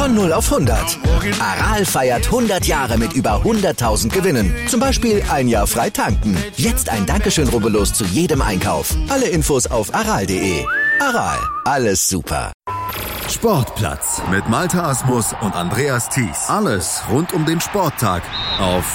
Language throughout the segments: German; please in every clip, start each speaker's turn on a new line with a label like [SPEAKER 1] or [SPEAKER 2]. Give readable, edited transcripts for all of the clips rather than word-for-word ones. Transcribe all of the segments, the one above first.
[SPEAKER 1] Von 0 auf 100. Aral feiert 100 Jahre mit über 100.000 Gewinnen. Zum Beispiel ein Jahr frei tanken. Jetzt ein Dankeschön, rubbellos zu jedem Einkauf. Alle Infos auf aral.de. Aral, alles super.
[SPEAKER 2] Sportplatz mit Malte Asmus und Andreas Thies. Alles rund um den Sporttag auf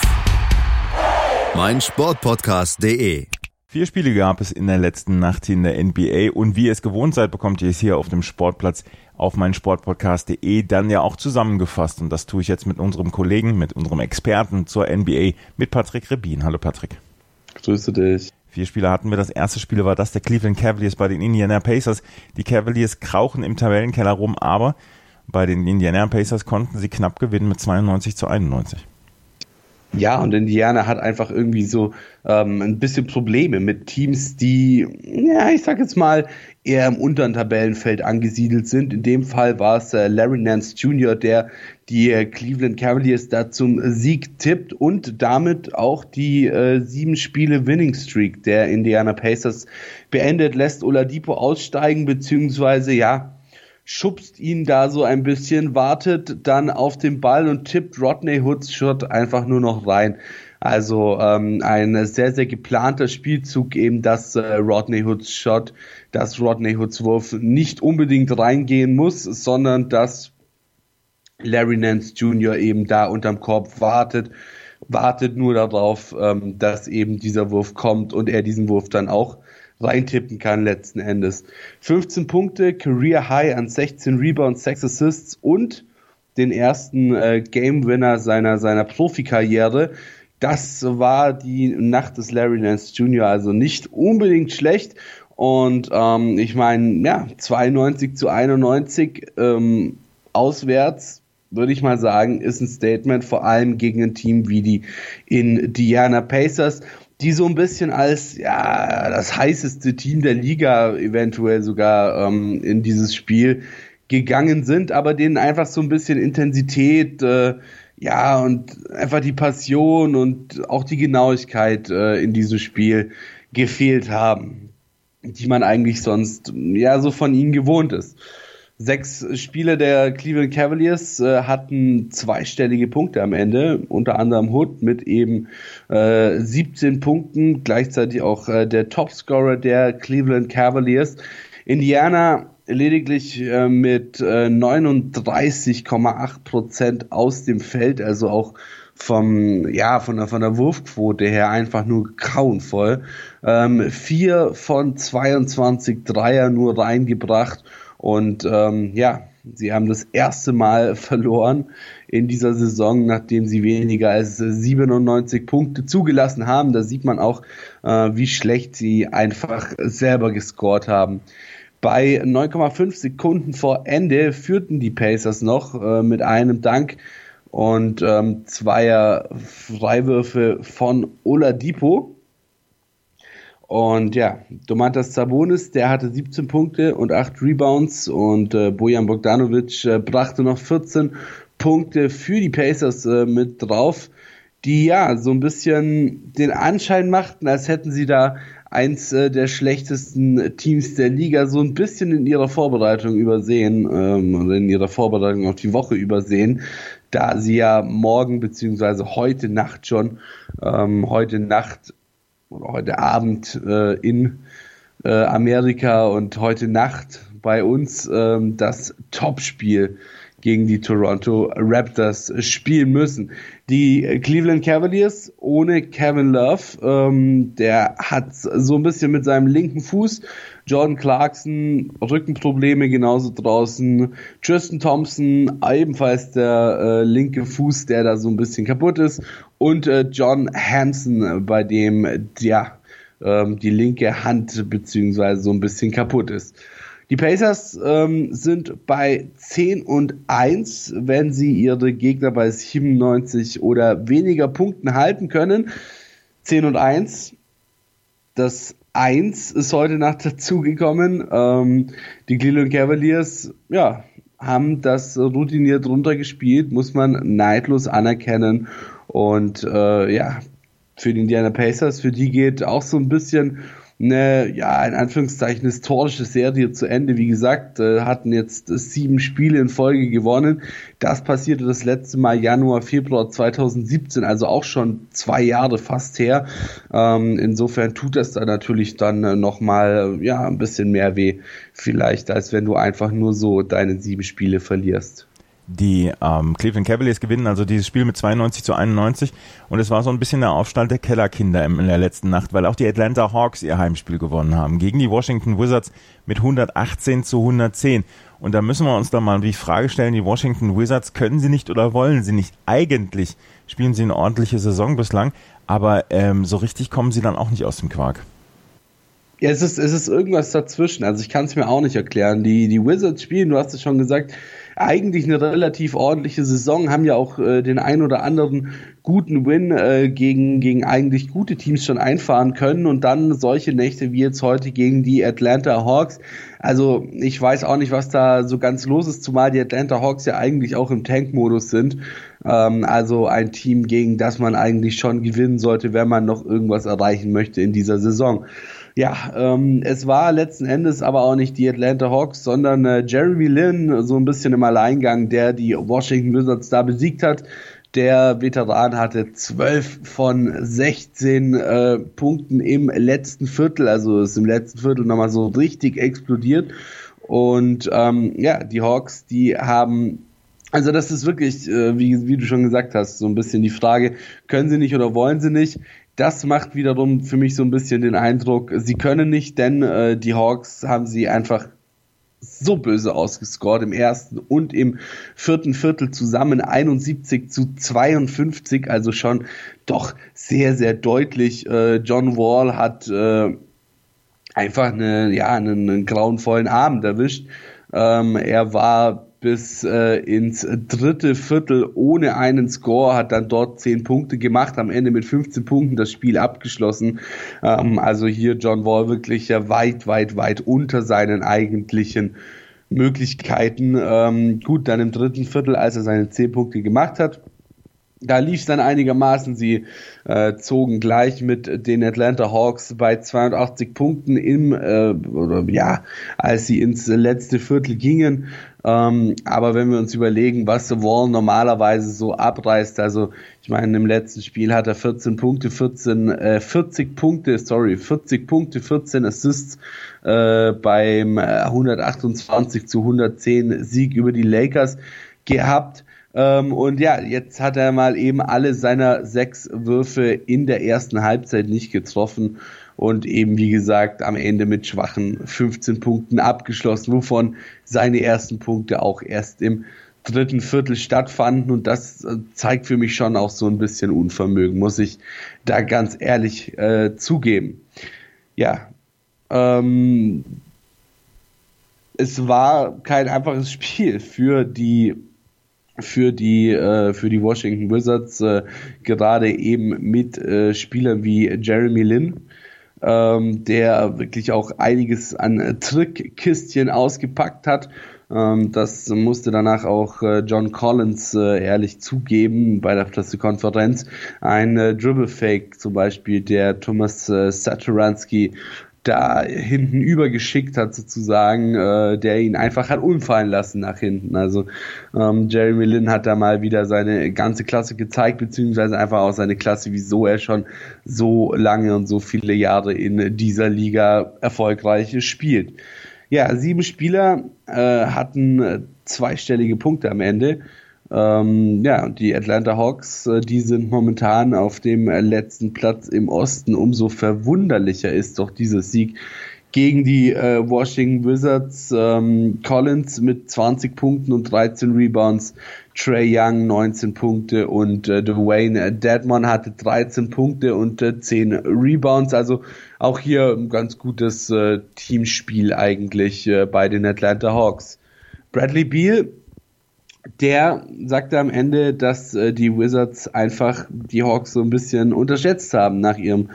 [SPEAKER 2] meinsportpodcast.de.
[SPEAKER 3] 4 Spiele gab es in der letzten Nacht in der NBA und wie ihr es gewohnt seid, bekommt ihr es hier auf dem Sportplatz auf meinsportpodcast.de dann ja auch zusammengefasst. Und das tue ich jetzt mit unserem Kollegen, mit unserem Experten zur NBA, mit Patrick Rebin. Hallo Patrick.
[SPEAKER 4] Grüße dich.
[SPEAKER 3] 4 Spiele hatten wir. Das erste Spiel war das der Cleveland Cavaliers bei den Indiana Pacers. Die Cavaliers krauchen im Tabellenkeller rum, aber bei den Indiana Pacers konnten sie knapp gewinnen mit 92-91.
[SPEAKER 4] Ja, und Indiana hat einfach irgendwie so ein bisschen Probleme mit Teams, die, ja, ich sag jetzt mal, eher im unteren Tabellenfeld angesiedelt sind. In dem Fall war es Larry Nance Jr., der die Cleveland Cavaliers da zum Sieg tippt und damit auch die 7 Spiele Winning Streak der Indiana Pacers beendet, lässt Oladipo aussteigen, beziehungsweise, ja, schubst ihn da so ein bisschen, wartet dann auf den Ball und tippt Rodney Hoods Shot einfach nur noch rein. Also ein sehr, sehr geplanter Spielzug, eben dass Rodney Hoods Shot, dass Rodney Hoods Wurf nicht unbedingt reingehen muss, sondern dass Larry Nance Jr. eben da unterm Korb wartet nur darauf, dass eben dieser Wurf kommt und er diesen Wurf dann auch reintippen kann letzten Endes. 15 Punkte, Career High an 16 Rebounds, 6 Assists und den ersten Game Winner seiner Profikarriere. Das war die Nacht des Larry Nance Jr., also nicht unbedingt schlecht. Und ich meine, ja, 92-91 auswärts, würde ich mal sagen, ist ein Statement, vor allem gegen ein Team wie die Indiana Pacers, die so ein bisschen als, ja, das heißeste Team der Liga eventuell sogar in dieses Spiel gegangen sind, aber denen einfach so ein bisschen Intensität, ja, und einfach die Passion und auch die Genauigkeit in diesem Spiel gefehlt haben, die man eigentlich sonst, ja, so von ihnen gewohnt ist. 6 Spieler der Cleveland Cavaliers hatten zweistellige Punkte am Ende, unter anderem Hood mit eben 17 Punkten, gleichzeitig auch der Topscorer der Cleveland Cavaliers. Indiana lediglich mit 39,8% aus dem Feld, also auch von der Wurfquote her einfach nur grauenvoll. 4 von 22 Dreier nur reingebracht. Und sie haben das erste Mal verloren in dieser Saison, nachdem sie weniger als 97 Punkte zugelassen haben. Da sieht man auch, wie schlecht sie einfach selber gescored haben. Bei 9,5 Sekunden vor Ende führten die Pacers noch mit einem Dank und 2 Freiwürfe von Oladipo. Und ja, Domantas Sabonis, der hatte 17 Punkte und 8 Rebounds und Bojan Bogdanovic brachte noch 14 Punkte für die Pacers mit drauf, die ja so ein bisschen den Anschein machten, als hätten sie da eins der schlechtesten Teams der Liga so ein bisschen in ihrer Vorbereitung übersehen oder in ihrer Vorbereitung auf die Woche übersehen, da sie ja morgen beziehungsweise heute Nacht schon, heute Abend in Amerika und heute Nacht bei uns das Topspiel gegen die Toronto Raptors spielen müssen. Die Cleveland Cavaliers ohne Kevin Love, der hat so ein bisschen mit seinem linken Fuß, Jordan Clarkson, Rückenprobleme genauso draußen, Tristan Thompson, ebenfalls der linke Fuß, der da so ein bisschen kaputt ist, und John Hanson, bei dem die linke Hand beziehungsweise so ein bisschen kaputt ist. Die Pacers sind bei 10-1, wenn sie ihre Gegner bei 97 oder weniger Punkten halten können. 10-1. Das 1 ist heute Nacht dazugekommen. Die Cleveland Cavaliers, haben das routiniert runtergespielt, muss man neidlos anerkennen. Und für die Indiana Pacers, für die geht auch so ein bisschen eine, ja, in Anführungszeichen historische Serie zu Ende. Wie gesagt, hatten jetzt 7 Spiele in Folge gewonnen. Das passierte das letzte Mal Januar, Februar 2017, also auch schon 2 Jahre fast her. Insofern tut das dann natürlich dann nochmal, ja, ein bisschen mehr weh, vielleicht, als wenn du einfach nur so deine 7 Spiele verlierst.
[SPEAKER 3] Die Cleveland Cavaliers gewinnen also dieses Spiel mit 92-91 und es war so ein bisschen der Aufstand der Kellerkinder in der letzten Nacht, weil auch die Atlanta Hawks ihr Heimspiel gewonnen haben gegen die Washington Wizards mit 118-110. Und da müssen wir uns dann mal die Frage stellen, die Washington Wizards, können sie nicht oder wollen sie nicht? Eigentlich spielen sie eine ordentliche Saison bislang, aber so richtig kommen sie dann auch nicht aus dem Quark.
[SPEAKER 4] Ja, es ist irgendwas dazwischen, also ich kann es mir auch nicht erklären. Die Wizards spielen, du hast es schon gesagt, eigentlich eine relativ ordentliche Saison, haben ja auch den ein oder anderen guten Win gegen eigentlich gute Teams schon einfahren können und dann solche Nächte wie jetzt heute gegen die Atlanta Hawks. Also ich weiß auch nicht, was da so ganz los ist, zumal die Atlanta Hawks ja eigentlich auch im Tank-Modus sind. Also ein Team, gegen das man eigentlich schon gewinnen sollte, wenn man noch irgendwas erreichen möchte in dieser Saison. Ja, es war letzten Endes aber auch nicht die Atlanta Hawks, sondern Jeremy Lin, so ein bisschen im Alleingang, der die Washington Wizards da besiegt hat. Der Veteran hatte 12 von 16 Punkten im letzten Viertel, also ist im letzten Viertel nochmal so richtig explodiert. Und ja, die Hawks, die haben, also das ist wirklich, wie du schon gesagt hast, so ein bisschen die Frage, können sie nicht oder wollen sie nicht? Das macht wiederum für mich so ein bisschen den Eindruck, sie können nicht, denn die Hawks haben sie einfach so böse ausgescored im ersten und im vierten Viertel zusammen 71-52, also schon doch sehr, sehr deutlich. John Wall hat einfach einen grauenvollen Abend erwischt. Er war bis ins dritte Viertel ohne einen Score, hat dann dort 10 Punkte gemacht, am Ende mit 15 Punkten das Spiel abgeschlossen. Also hier John Wall wirklich ja weit unter seinen eigentlichen Möglichkeiten. Gut, dann im dritten Viertel, als er seine 10 Punkte gemacht hat, da lief es dann einigermaßen. Sie zogen gleich mit den Atlanta Hawks bei 82 Punkten als sie ins letzte Viertel gingen. Aber wenn wir uns überlegen, was The Wall normalerweise so abreißt, also ich meine, im letzten Spiel hat er 40 Punkte, 14 Assists beim 128-110 Sieg über die Lakers gehabt. Und ja, jetzt hat er mal eben alle seiner 6 Würfe in der ersten Halbzeit nicht getroffen und eben, wie gesagt, am Ende mit schwachen 15 Punkten abgeschlossen, wovon seine ersten Punkte auch erst im dritten Viertel stattfanden, und das zeigt für mich schon auch so ein bisschen Unvermögen, muss ich da ganz ehrlich zugeben. Ja, es war kein einfaches Spiel für die Washington Wizards, gerade eben mit Spielern wie Jeremy Lin, der wirklich auch einiges an Trickkistchen ausgepackt hat. Das musste danach auch John Collins ehrlich zugeben bei der Pressekonferenz. Ein Dribble-Fake zum Beispiel, der Thomas Satoransky da hinten übergeschickt hat sozusagen, der ihn einfach hat umfallen lassen nach hinten. Also Jeremy Lin hat da mal wieder seine ganze Klasse gezeigt, beziehungsweise einfach auch seine Klasse, wieso er schon so lange und so viele Jahre in dieser Liga erfolgreich spielt. Ja, 7 Spieler hatten zweistellige Punkte am Ende. Und die Atlanta Hawks, die sind momentan auf dem letzten Platz im Osten. Umso verwunderlicher ist doch dieser Sieg gegen die Washington Wizards. Collins mit 20 Punkten und 13 Rebounds, Trae Young 19 Punkte und Dwayne Dedmon hatte 13 Punkte und 10 Rebounds. Also auch hier ein ganz gutes Teamspiel eigentlich bei den Atlanta Hawks. Bradley Beal, der sagte am Ende, dass die Wizards einfach die Hawks so ein bisschen unterschätzt haben nach ihrem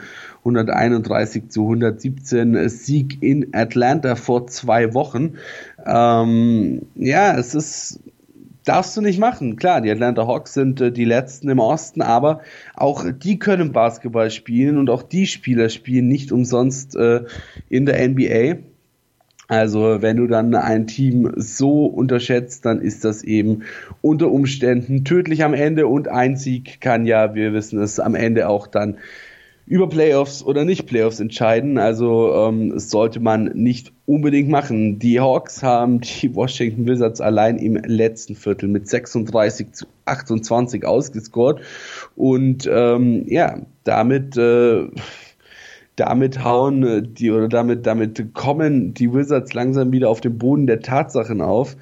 [SPEAKER 4] 131-117 Sieg in Atlanta vor 2 Wochen. Es ist darfst du nicht machen. Klar, die Atlanta Hawks sind die Letzten im Osten, aber auch die können Basketball spielen und auch die Spieler spielen nicht umsonst in der NBA. Also wenn du dann ein Team so unterschätzt, dann ist das eben unter Umständen tödlich am Ende und ein Sieg kann ja, wir wissen es, am Ende auch dann über Playoffs oder nicht Playoffs entscheiden. Also das sollte man nicht unbedingt machen. Die Hawks haben die Washington Wizards allein im letzten Viertel mit 36-28 ausgescored und damit kommen die Wizards langsam wieder auf den Boden der Tatsachen auf.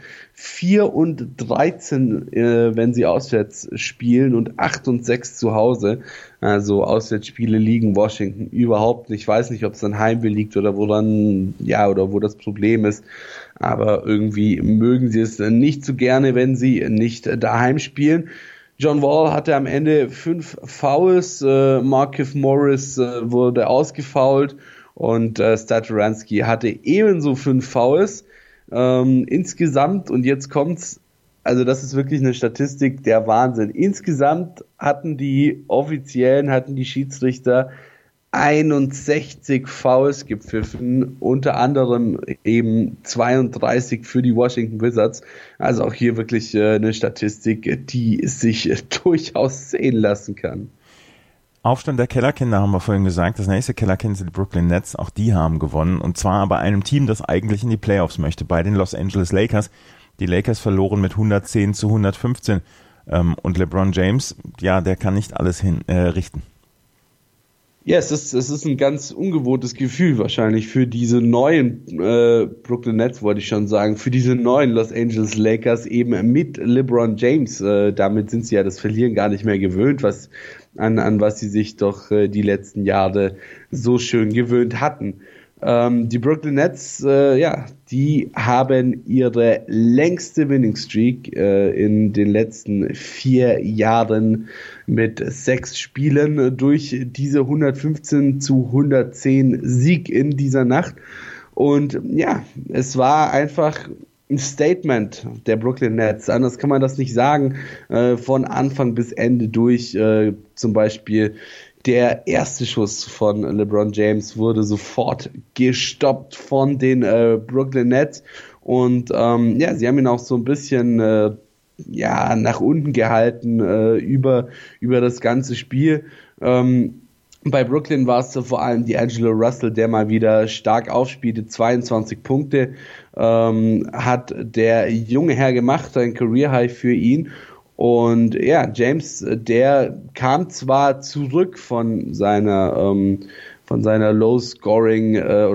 [SPEAKER 4] 4-13, wenn sie auswärts spielen und 8-6 zu Hause. Also Auswärtsspiele liegen Washington überhaupt nicht. Ich weiß nicht, ob es an Heimweh liegt oder wo das Problem ist. Aber irgendwie mögen sie es nicht so gerne, wenn sie nicht daheim spielen. John Wall hatte am Ende 5 Fouls, Markieff Morris wurde ausgefoult und Satoransky hatte ebenso 5 Fouls. Insgesamt, und jetzt kommt's, also das ist wirklich eine Statistik, der Wahnsinn. Insgesamt hatten die Schiedsrichter 61 Fouls gepfiffen, unter anderem eben 32 für die Washington Wizards. Also auch hier wirklich eine Statistik, die sich durchaus sehen lassen kann.
[SPEAKER 3] Aufstand der Kellerkinder haben wir vorhin gesagt. Das nächste Kellerkind sind die Brooklyn Nets. Auch die haben gewonnen. Und zwar bei einem Team, das eigentlich in die Playoffs möchte, bei den Los Angeles Lakers. Die Lakers verloren mit 110-115. Und LeBron James, ja, der kann nicht alles richten.
[SPEAKER 4] Ja, es ist ein ganz ungewohntes Gefühl wahrscheinlich für diese neuen Brooklyn Nets, wollte ich schon sagen, für diese neuen Los Angeles Lakers eben mit LeBron James. Damit sind sie ja das Verlieren gar nicht mehr gewöhnt, an was sie sich doch die letzten Jahre so schön gewöhnt hatten. Die Brooklyn Nets, die haben ihre längste Winning Streak in den letzten 4 Jahren mit 6 Spielen durch diese 115-110 Sieg in dieser Nacht. Und ja, es war einfach ein Statement der Brooklyn Nets. Anders kann man das nicht sagen. Von Anfang bis Ende durch. Zum Beispiel der erste Schuss von LeBron James wurde sofort gestoppt von den Brooklyn Nets. Und sie haben ihn auch so ein bisschen nach unten gehalten über das ganze Spiel. Bei Brooklyn war es vor allem D'Angelo Russell, der mal wieder stark aufspielte, 22 Punkte hat der junge Herr gemacht, ein Career High für ihn. Und ja, James, der kam zwar zurück von seiner Lowest Scoring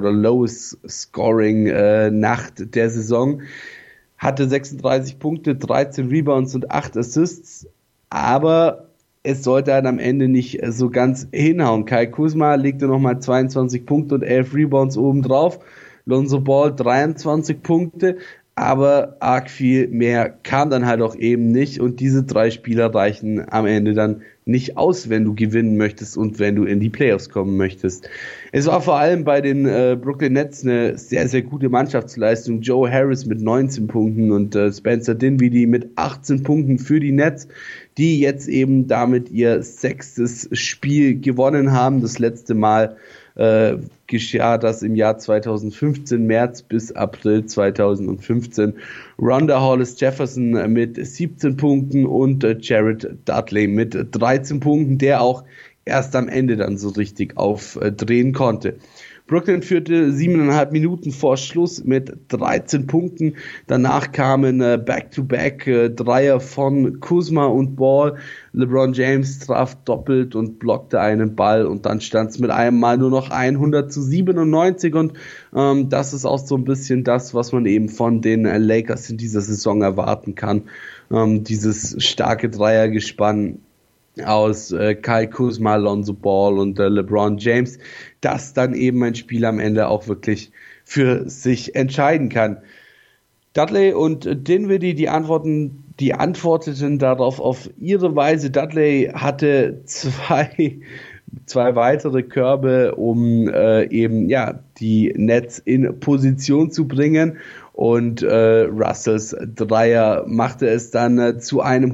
[SPEAKER 4] Nacht der Saison, hatte 36 Punkte, 13 Rebounds und 8 Assists, aber es sollte dann am Ende nicht so ganz hinhauen. Kai Kuzma legte nochmal 22 Punkte und 11 Rebounds obendrauf. Lonzo Ball 23 Punkte, aber arg viel mehr kam dann halt auch eben nicht und diese 3 Spieler reichen am Ende dann nicht aus, wenn du gewinnen möchtest und wenn du in die Playoffs kommen möchtest. Es war vor allem bei den Brooklyn Nets eine sehr, sehr gute Mannschaftsleistung. Joe Harris mit 19 Punkten und Spencer Dinwiddie mit 18 Punkten für die Nets, die jetzt eben damit ihr 6. Spiel gewonnen haben. Das letzte Mal geschah das im Jahr 2015, März bis April 2015. Ronda Hollis Jefferson mit 17 Punkten und Jared Dudley mit 13 Punkten, der auch erst am Ende dann so richtig aufdrehen konnte. Brooklyn führte 7,5 Minuten vor Schluss mit 13 Punkten. Danach kamen Back-to-Back Dreier von Kuzma und Ball. LeBron James traf doppelt und blockte einen Ball und dann stand es mit einem Mal nur noch 100-97 und das ist auch so ein bisschen das, was man eben von den Lakers in dieser Saison erwarten kann. Dieses starke Dreiergespann aus Kai Kuzma, Lonzo Ball und LeBron James, das dann eben ein Spiel am Ende auch wirklich für sich entscheiden kann. Dudley und Dinwiddie, die antworteten darauf auf ihre Weise. Dudley hatte zwei weitere Körbe, um die Nets in Position zu bringen. und Russells Dreier machte es dann zu einem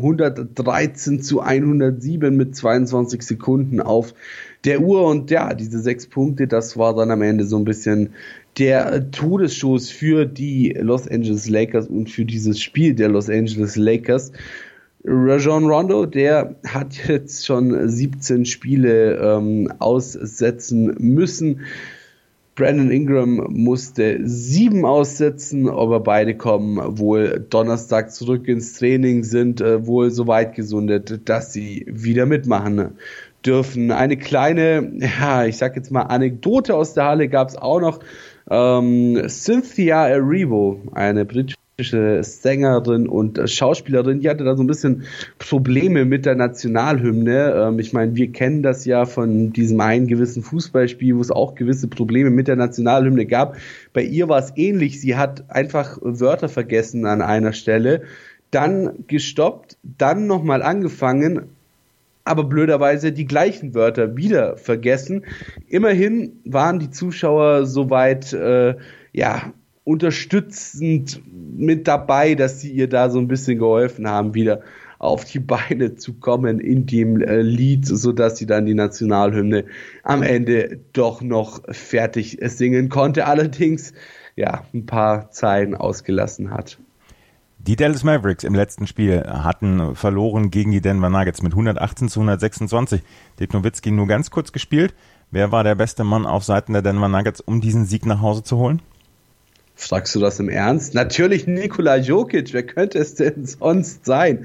[SPEAKER 4] 113-107 mit 22 Sekunden auf der Uhr. Und ja, diese 6 Punkte, das war dann am Ende so ein bisschen der Todesstoß für die Los Angeles Lakers und für dieses Spiel der Los Angeles Lakers. Rajon Rondo, der hat jetzt schon 17 Spiele aussetzen müssen. Brandon Ingram musste 7 aussetzen, aber beide kommen wohl Donnerstag zurück ins Training, sind wohl so weit gesundet, dass sie wieder mitmachen dürfen. Eine kleine, ja, ich sag jetzt mal Anekdote aus der Halle gab es auch noch. Cynthia Erivo, eine britische Sängerin und Schauspielerin, die hatte da so ein bisschen Probleme mit der Nationalhymne. Ich meine, wir kennen das ja von diesem einen gewissen Fußballspiel, wo es auch gewisse Probleme mit der Nationalhymne gab. Bei ihr war es ähnlich. Sie hat einfach Wörter vergessen an einer Stelle, dann gestoppt, dann nochmal angefangen, aber blöderweise die gleichen Wörter wieder vergessen. Immerhin waren die Zuschauer soweit, unterstützend mit dabei, dass sie ihr da so ein bisschen geholfen haben, wieder auf die Beine zu kommen in dem Lied, sodass sie dann die Nationalhymne am Ende doch noch fertig singen konnte. Allerdings, ja, ein paar Zeilen ausgelassen hat.
[SPEAKER 3] Die Dallas Mavericks im letzten Spiel hatten verloren gegen die Denver Nuggets mit 118-126. Dirk Nowitzki nur ganz kurz gespielt. Wer war der beste Mann auf Seiten der Denver Nuggets, um diesen Sieg nach Hause zu holen?
[SPEAKER 4] Fragst du das im Ernst? Natürlich Nikola Jokic, wer könnte es denn sonst sein?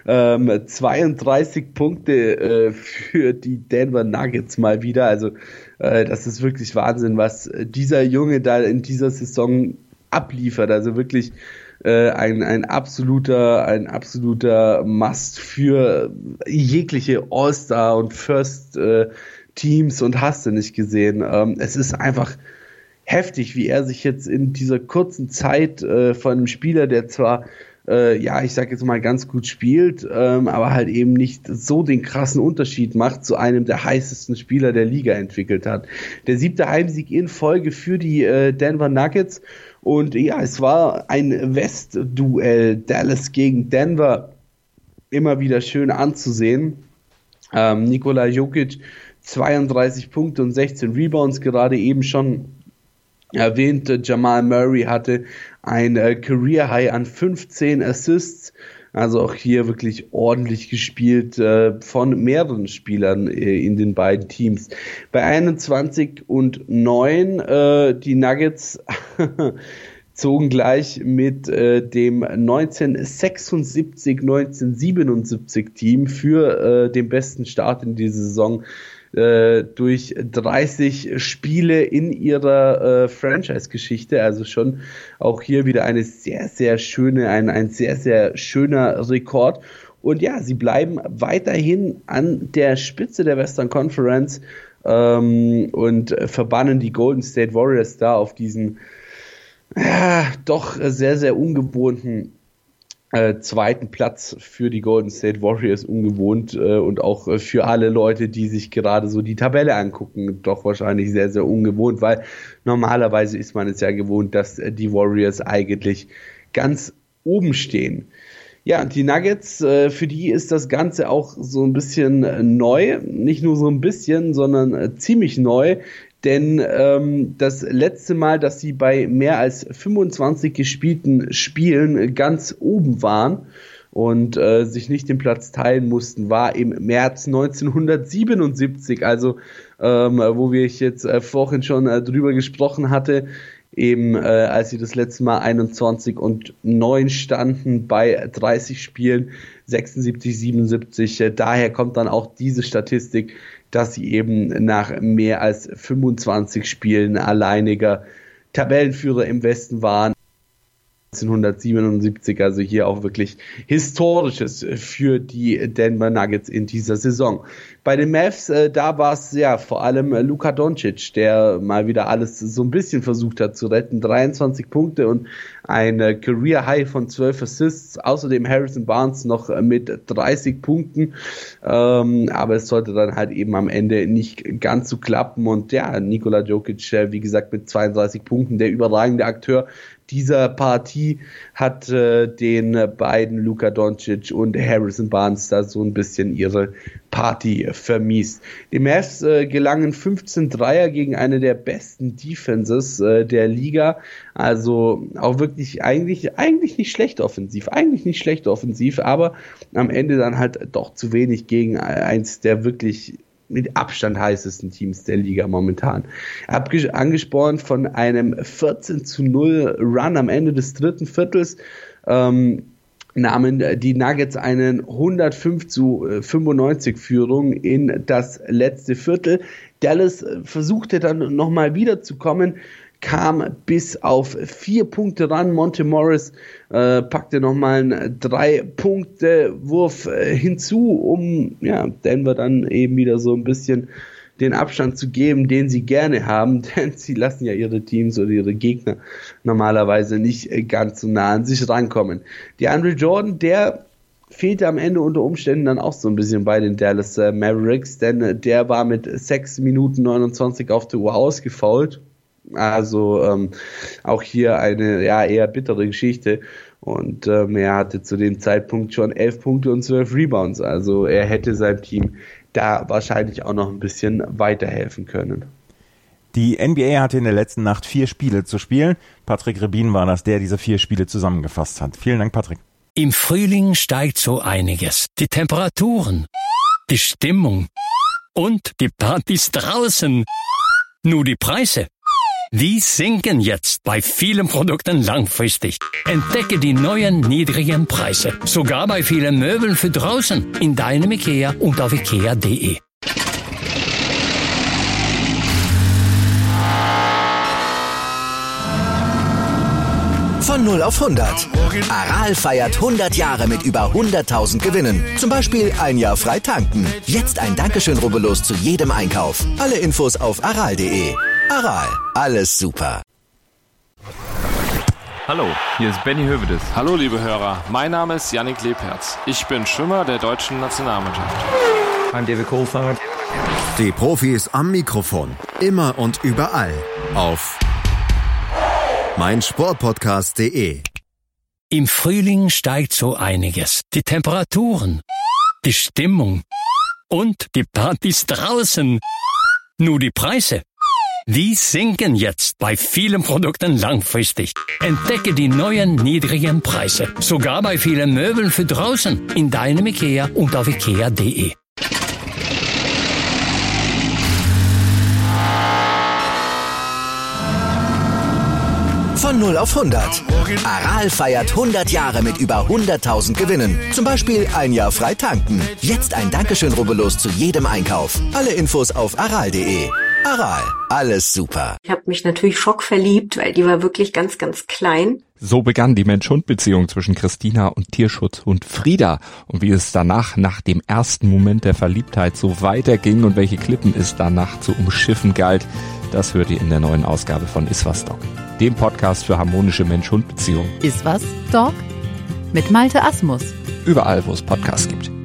[SPEAKER 4] 32 Punkte für die Denver Nuggets mal wieder. Also das ist wirklich Wahnsinn, was dieser Junge da in dieser Saison abliefert. Also wirklich ein absoluter Must für jegliche All-Star und First Teams und hast du nicht gesehen. Es ist einfach heftig, wie er sich jetzt in dieser kurzen Zeit von einem Spieler, der zwar, ich sag jetzt mal ganz gut spielt, aber halt eben nicht so den krassen Unterschied macht, zu einem der heißesten Spieler der Liga entwickelt hat. Der 7. Heimsieg in Folge für die Denver Nuggets und ja, es war ein West-Duell, Dallas gegen Denver, immer wieder schön anzusehen. Nikola Jokic 32 Punkte und 16 Rebounds, gerade eben schon erwähnt. Jamal Murray hatte ein Career High an 15 Assists, also auch hier wirklich ordentlich gespielt von mehreren Spielern in den beiden Teams. Bei 21-9 die Nuggets zogen gleich mit dem 1976-1977 Team für den besten Start in dieser Saison durch 30 Spiele in ihrer Franchise-Geschichte, also schon auch hier wieder eine sehr, sehr schöne, ein sehr, sehr schöner Rekord. Und ja, sie bleiben weiterhin an der Spitze der Western Conference und verbannen die Golden State Warriors da auf diesen doch sehr, sehr ungewohnten zweiten Platz für die Golden State Warriors, ungewohnt und auch für alle Leute, die sich gerade so die Tabelle angucken, doch wahrscheinlich sehr, sehr ungewohnt, weil normalerweise ist man es ja gewohnt, dass die Warriors eigentlich ganz oben stehen. Ja, und die Nuggets, für die ist das Ganze auch so ein bisschen neu, nicht nur so ein bisschen, sondern ziemlich neu. Denn das letzte Mal, dass sie bei mehr als 25 gespielten Spielen ganz oben waren und sich nicht den Platz teilen mussten, war im März 1977, also wo wir jetzt vorhin schon drüber gesprochen hatte, eben als sie das letzte Mal 21-9 standen bei 30 Spielen, 76, 77. Daher kommt dann auch diese Statistik, dass sie eben nach mehr als 25 Spielen alleiniger Tabellenführer im Westen waren. 1977, also hier auch wirklich Historisches für die Denver Nuggets in dieser Saison. Bei den Mavs, da war es ja vor allem Luka Doncic, der mal wieder alles so ein bisschen versucht hat zu retten. 23 Punkte und ein Career High von 12 Assists. Außerdem Harrison Barnes noch mit 30 Punkten. Aber es sollte dann halt eben am Ende nicht ganz so klappen. Und ja, Nikola Jokic, wie gesagt, mit 32 Punkten, der überragende Akteur dieser Partie, hat den beiden Luka Doncic und Harrison Barnes da so ein bisschen ihre Party vermiest. Die Mavs gelangen 15 Dreier gegen eine der besten Defenses der Liga. Also auch wirklich eigentlich nicht schlecht offensiv. Aber am Ende dann halt doch zu wenig gegen eins der wirklich mit Abstand heißesten Teams der Liga momentan. Angespornt von einem 14-0 Run am Ende des dritten Viertels, nahmen die Nuggets einen 105-95 Führung in das letzte Viertel. Dallas versuchte dann nochmal wiederzukommen, kam bis auf 4 Punkte ran. Monte Morris packte nochmal einen 3-Punkte-Wurf hinzu, um Denver dann eben wieder so ein bisschen den Abstand zu geben, den sie gerne haben, denn sie lassen ja ihre Teams oder ihre Gegner normalerweise nicht ganz so nah an sich rankommen. DeAndre Jordan, der fehlte am Ende unter Umständen dann auch so ein bisschen bei den Dallas Mavericks, denn der war mit 6 Minuten 29 auf der Uhr ausgefoult. Also auch hier eine eher bittere Geschichte. Und er hatte zu dem Zeitpunkt schon 11 Punkte und 12 Rebounds. Also er hätte seinem Team da wahrscheinlich auch noch ein bisschen weiterhelfen können.
[SPEAKER 3] Die NBA hatte in der letzten Nacht 4 Spiele zu spielen. Patrick Rebin war das, der diese 4 Spiele zusammengefasst hat. Vielen Dank, Patrick.
[SPEAKER 5] Im Frühling steigt so einiges. Die Temperaturen, die Stimmung und die Partys draußen. Nur die Preise, die sinken jetzt bei vielen Produkten langfristig. Entdecke die neuen niedrigen Preise. Sogar bei vielen Möbeln für draußen. In deinem IKEA und auf IKEA.de.
[SPEAKER 1] Von 0 auf 100. Aral feiert 100 Jahre mit über 100.000 Gewinnen. Zum Beispiel ein Jahr frei tanken. Jetzt ein Dankeschön, rubbellos zu jedem Einkauf. Alle Infos auf aral.de. Aral, alles super.
[SPEAKER 6] Hallo, hier ist Benny Hövedes.
[SPEAKER 7] Hallo liebe Hörer, mein Name ist Yannick Lebherz. Ich bin Schwimmer der deutschen Nationalmannschaft.
[SPEAKER 8] I'm David Coulthard.
[SPEAKER 2] Die Profis am Mikrofon, immer und überall auf meinsportpodcast.de.
[SPEAKER 5] Im Frühling steigt so einiges. Die Temperaturen, die Stimmung und die Partys draußen. Nur die Preise, die sinken jetzt bei vielen Produkten langfristig. Entdecke die neuen niedrigen Preise. Sogar bei vielen Möbeln für draußen. In deinem IKEA und auf IKEA.de.
[SPEAKER 1] Von 0 auf 100. Aral feiert 100 Jahre mit über 100.000 Gewinnen. Zum Beispiel ein Jahr frei tanken. Jetzt ein Dankeschön, rubbellos zu jedem Einkauf. Alle Infos auf aral.de. Aral, alles super.
[SPEAKER 9] Ich habe mich natürlich schockverliebt, weil die war wirklich ganz, ganz klein.
[SPEAKER 10] So begann die Mensch-Hund-Beziehung zwischen Christina und Tierschutzhund Frieda. Und wie es danach, nach dem ersten Moment der Verliebtheit, so weiterging und welche Klippen es danach zu umschiffen galt, das hört ihr in der neuen Ausgabe von Iswas Dog, dem Podcast für harmonische Mensch-Hund-Beziehungen.
[SPEAKER 11] Iswas Dog? Mit Malte Asmus.
[SPEAKER 10] Überall, wo es Podcasts gibt.